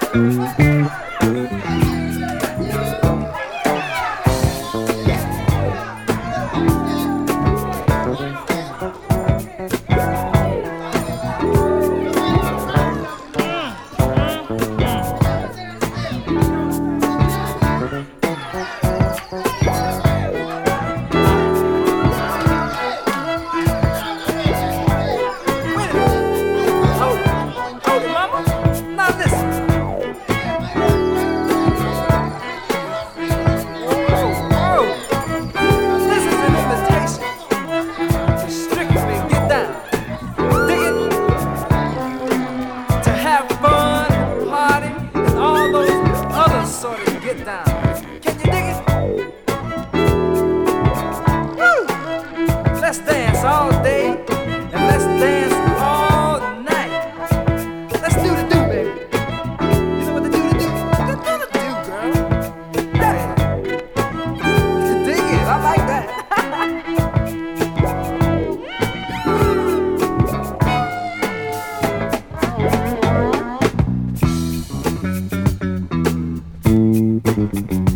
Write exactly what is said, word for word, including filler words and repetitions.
Get down. Can you dig it? Woo! Let's dance all day and let's dance all night. Let's do the do, baby. You know what the do the do? Do the do, girl. Hey, you dig it? I like that. Thank you.